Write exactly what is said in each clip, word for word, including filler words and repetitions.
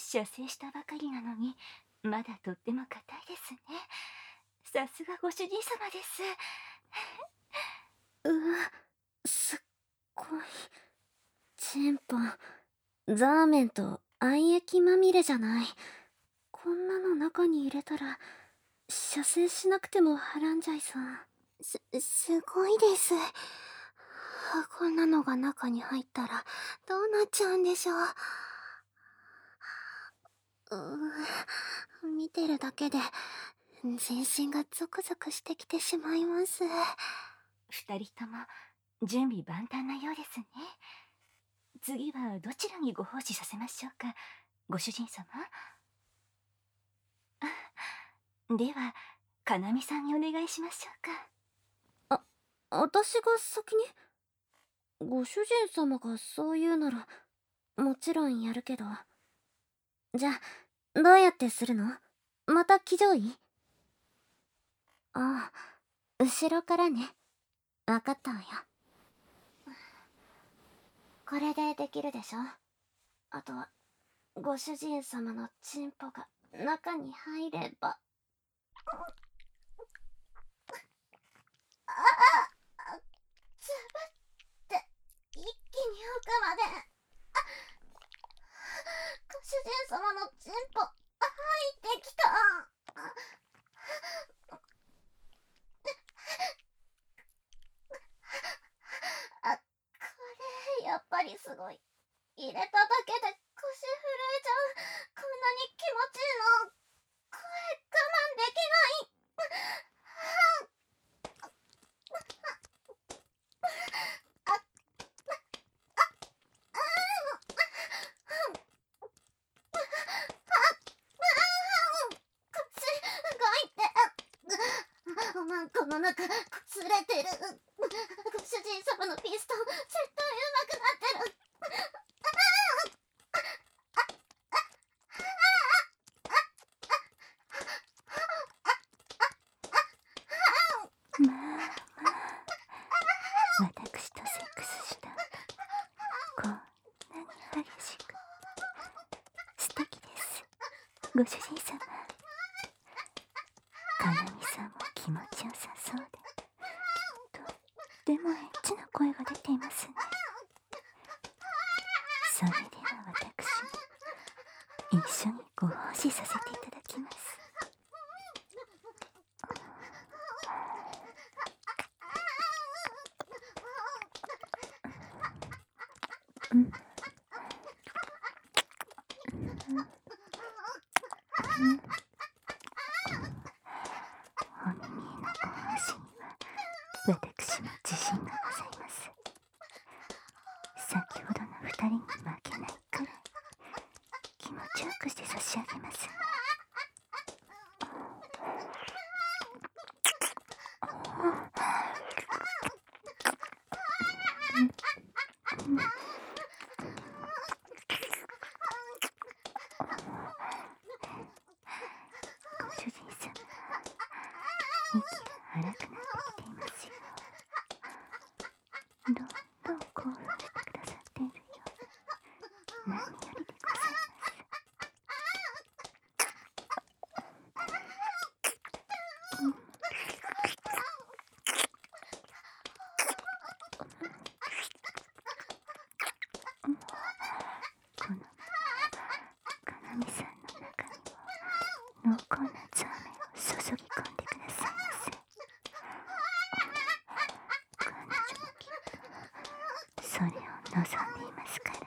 射精したばかりなのにまだとっても硬いですね。さすがご主人様です。 うわ、すっごい。チンポン、ザーメンと愛液まみれじゃない。こんなの中に入れたら射精しなくてもはらんじゃいそう。す、すごいです。こんなのが中に入ったらどうなっちゃうんでしょう。うーん、見てるだけで全身がゾクゾクしてきてしまいます。 二人とも準備万端なようですね。次はどちらにご奉仕させましょうか、ご主人様。では、かなみさんにお願いしましょうか。 あ、私が先に？ご主人様がそう言うならもちろんやるけど。じゃあどうやってするの？また騎乗位？ああ、後ろからね。分かったわよ。これでできるでしょ。あとはご主人様のチンポが中に入れば。ああ、つぶって一気に奥まで。あ、ご主人様のチンポ入ってきた。あ、これやっぱりすごい。入れただけで腰震えちゃう。こんなに気持ちいいの。声我慢できない。あ、あ、口がいて。マンコの中擦れてる。ご主人様のピストン絶対うまくなってる。 まあまあ、私とセックスしたこんなに激しく素敵です、ご主人様。かなみさんも気持ちよさそうで、とってもエッチな声が出ていますね。それでは私一緒にご奉仕させていただきます。うん、うん、うん。お耳へのご奉仕には私も自信がございます。先ほどの二人に負けないくらい気持ちよくして差し上げますね。うん、うん、ご主人様、息が荒くなってきていますよ。どんどん興奮してくださっているようで何よりでございます。うん、うん、このかなみさんの中にも濃厚なザーメンを注ぎ込んでくださいませ。彼女もきっとそれを望んでいますから。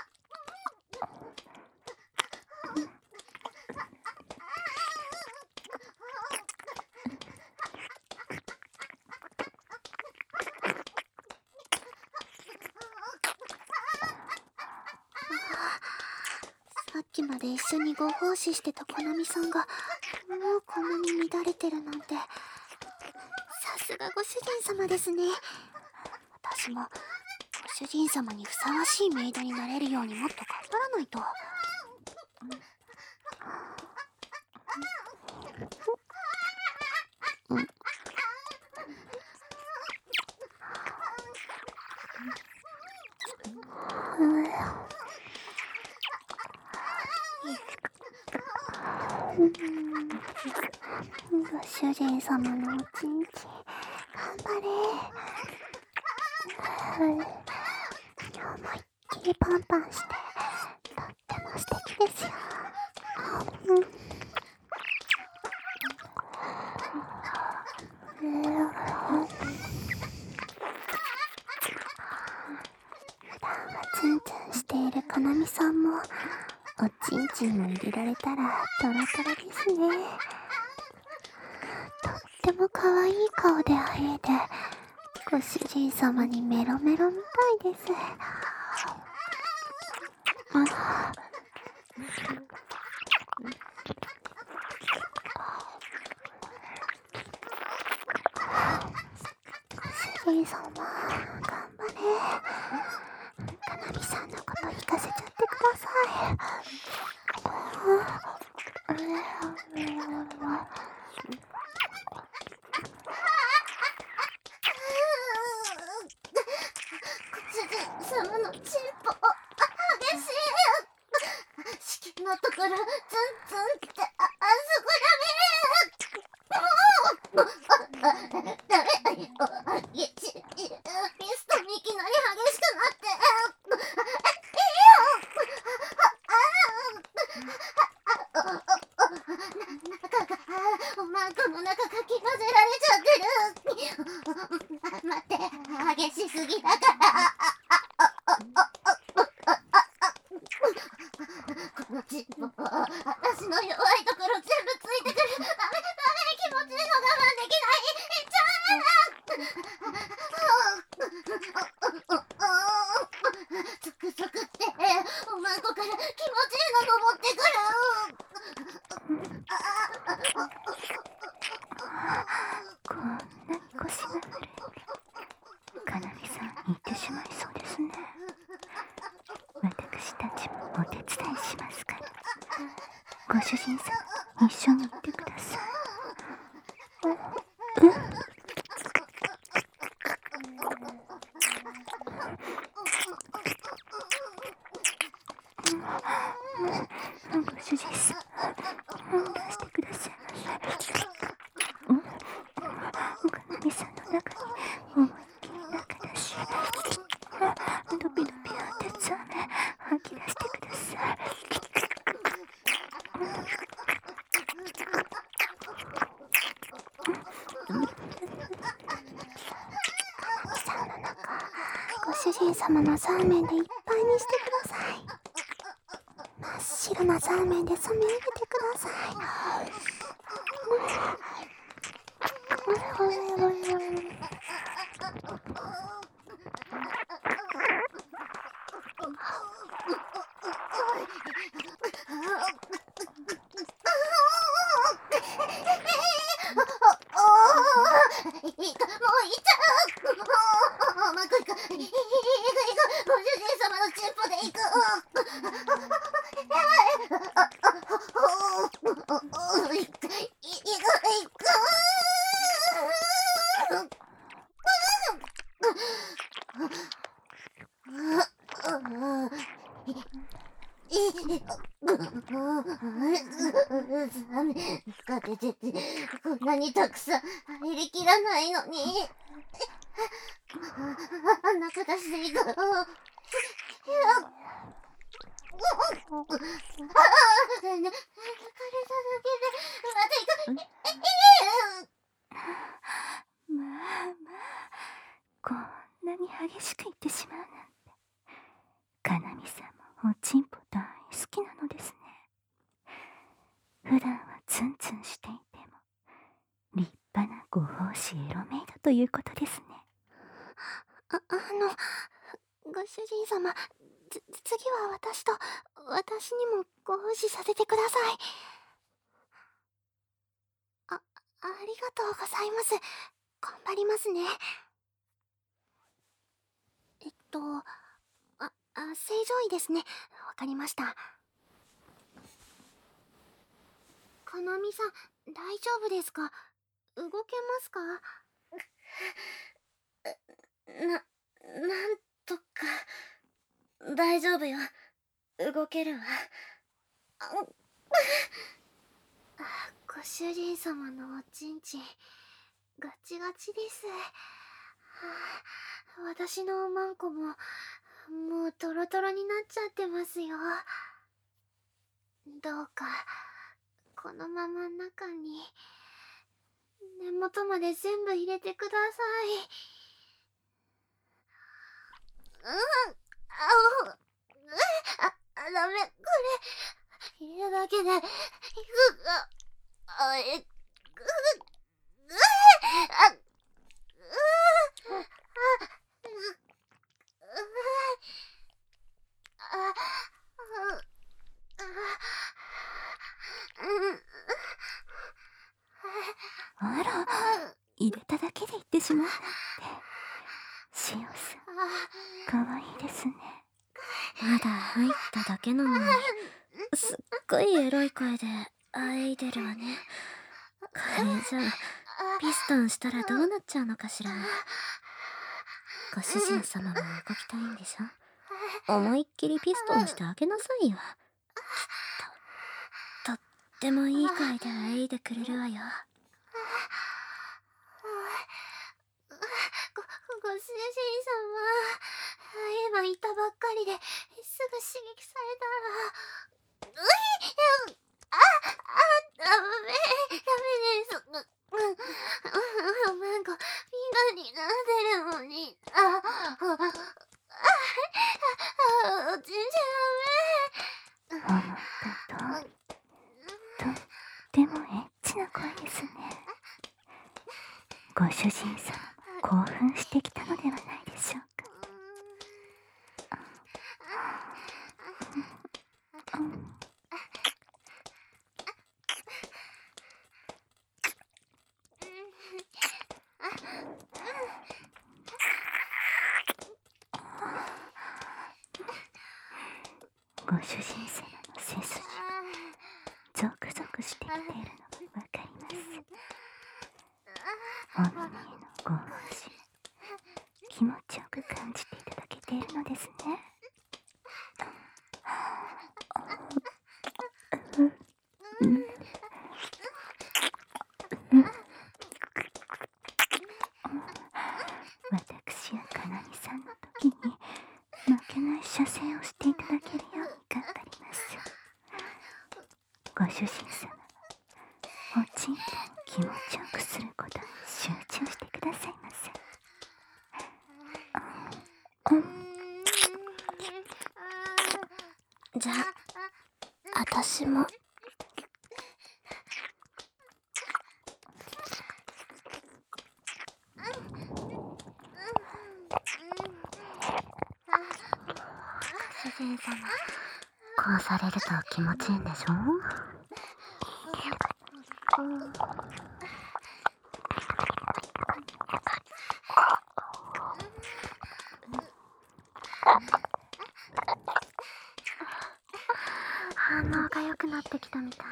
さっきまで一緒にご奉仕してたこなみさんがもうこんなに乱れてるなんて。さすがご主人様ですね。私もご主人様にふさわしいメイドになれるようにもっと頑張らないと。うん、うん、 主人様のおちんちん、頑張れ。思いっきりパンパンして、とっても素敵ですよ。うん。普段はツンツンしているかなみさんも、おちんちんを入れられたらトロトロですね。とっても可愛い顔であえいで、ご主人様にメロメロみたいです。あ、ご主人様、頑張れ。かなみさんのこと聞かせちゃってください。 主人様のチンポ激しい。至近のところツンツンってああそこダメ。もうダメよ。激しい。ピストンいきなり激しくなって。いいよ。中がおまんこの中かき混ぜられちゃってる。待って、激しすぎだから。このチンポ、私の弱いところ全部ついてくる。ダメダメ、気持ちいいの我慢できない。いっちゃう。ゾクゾクっておまんこから気持ちいいの登ってくる。 こんなに腰が古い。かなみさんに行ってしまいそうですね。私たちもお手伝いしますから。ご主人さん、一緒に行ってください。ご主人さん、出してくださいませ。かなみさんの中に思いっきり中だし、ドピドピ当てザメ吐き出してください。さんの中、ご主人様のザーメンでいっぱいにしてください。真っ白なザーメンで染め上げてください。が出ててこんなにたくさん入りきらないのに中出しでいく。体だけでまた行く。まあまあ、こんなに激しく言ってしまうなんて。かなみさんもおちんぽ大好きなのですね。普段はツンツンしていても立派なご奉仕エロメイドということですね。あ、あの、ご主人様、つ次は私と私にもご奉仕させてください。あ、ありがとうございます。頑張りますね。えっと、あ、あ、正常位ですね。わかりました。かなみさん、大丈夫ですか？動けますか？ な、なんとか大丈夫よ。動けるわ。 ご主人様のおちんちん、ガチガチです。はあ、私のおまんこも、もうトロトロになっちゃってますよ。どうか、このまま中に、根元まで全部入れてください。うん、あお、あ、あ、ダメ、これ、入れるだけで、いくが、あ、え、ぐ、ぐ、あ、ぐ、あ、ぐ、あ、 あら、入れただけで言ってしまうなんて。シオさん、かわいいですね。まだ入っただけなのに、すっごいエロい声であえいでるわね。これじゃあ、ピストンしたらどうなっちゃうのかしら。ご主人様も動きたいんでしょ。思いっきりピストンしてあげなさいよ。きっと、とってもいい声であえいでくれるわよ。 ご主人様、今言ったばっかりですぐ刺激されたら、うい、あ、あ、ダメ、ダメです。うん、おまんこ、みんなになってるのに、あ、あ、あ、あ、おちんちあなたと、とってもエッチな声ですね。ご主人様、興奮してきたのではないでしょうか。ご主人様の背筋がゾクゾクしてきているのがわかります。お耳へのご奉仕、気持ちよく感じていただけているのですね。私やかなみさんの時に負けない射精をしていただけるように頑張ります。ご主人様はおちんぽを気持ちよくすることに集中してくださいませ。じゃあ、あたしも。主人様、こうされると気持ちいいんでしょ。反応が良くなってきたみたい。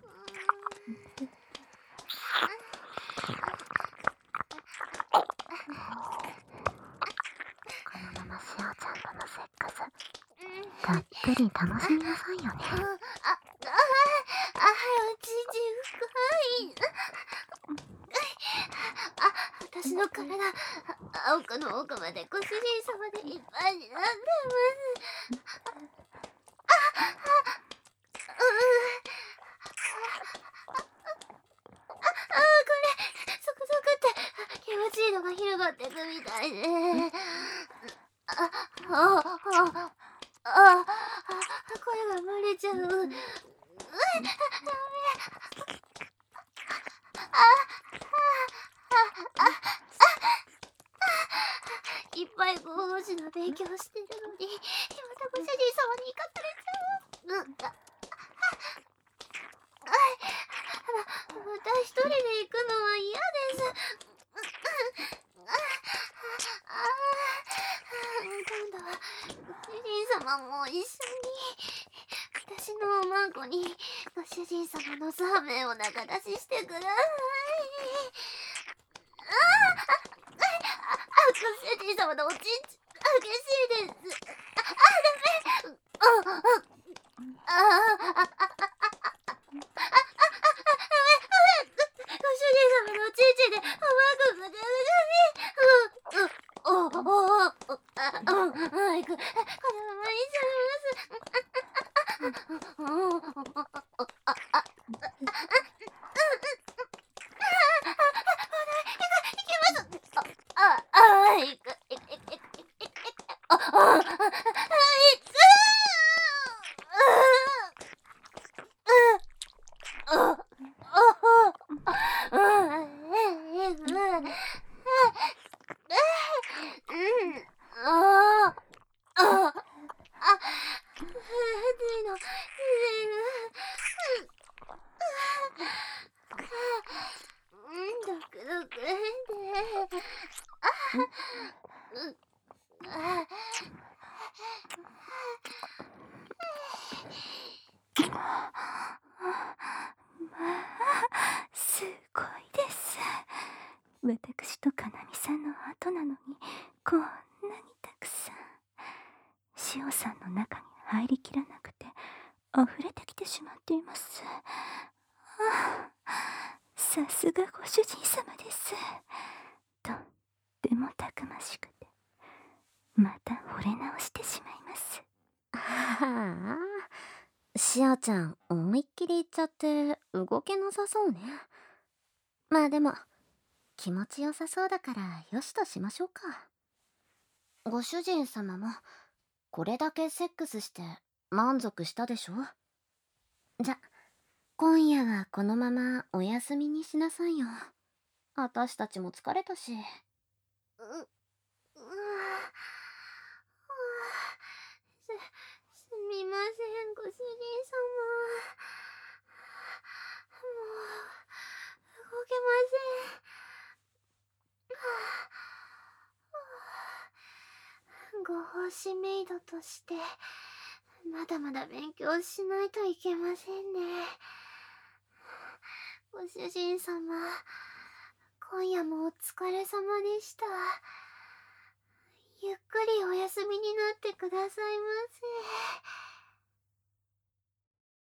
このまましおちゃんとのセックスたっぷり楽しみなさいよね。 あ、あ、あ、おちんちん深い。あ、私の体、奥の奥までご主人様でいっぱいになってます。あ、あ、うん。あ、あ、これ、ゾクゾクって気持ちいいのが広がってくみたいで。あ、あ、あ、あ、あ、声が漏れちゃう。うえ、ダメ。あ、あ、あ、いっぱいご奉仕の勉強してるのに、またご主人様に行かされちゃう。うん、あ、また一人で行くのは嫌です。今度はご主人様も一緒に、私のおまんこにご主人様のザーメンを中出ししてください。ああ、ご主人様のおちんち激しいです。あ、ダメ。ああ、ああ、ああ、ああ、ダメ。 あ、あ、あ、あ、いく、このままにあ、あ、いく、いく、いく、いく、いく、いく、あ、あ、あ、いく、あ、 すごいです。私とかなみさんの後なのにこんなにたくさん。しおさんの中に入りきらなくて溢れてきてしまっています。ああ、さすがご主人様です。とってもたくましくてまた惚れ直してしまいます。 はあ、しおちゃん思いっきり言っちゃって動けなさそうね。まあでも気持ちよさそうだからよしとしましょうか。ご主人様もこれだけセックスして満足したでしょ。じゃ、今夜はこのままお休みにしなさいよ。私たちも疲れたし。う、うわ、す、すみません、ご主人様。もう、動けません。ご奉仕メイドとしてまだまだ勉強しないといけませんね。ご主人様、今夜もお疲れ様でした。ゆっくりお休みになってくださいませ。